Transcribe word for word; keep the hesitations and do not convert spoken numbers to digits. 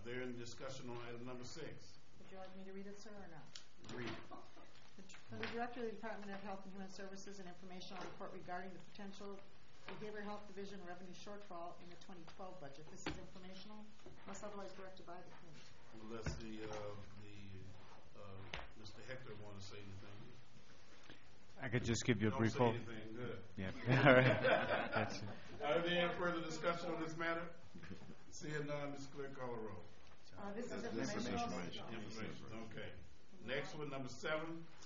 there any discussion on item number six? Would you like me to read it, sir, or not? Read. From the Director of the Department of Health and Human Services, an informational report regarding the potential Behavioral Health Division revenue shortfall in the twenty twelve budget. This is informational, unless otherwise directed by the committee. Unless the, uh, the, uh, Mister Hector want to say anything. I could just give you a Don't brief say overview. anything, good. Yeah. All right. That's it. Are there any further discussion on this matter? Seeing none, Miz Clerk, call the roll. Uh, this is This informational. Information, okay. Next one, number seven,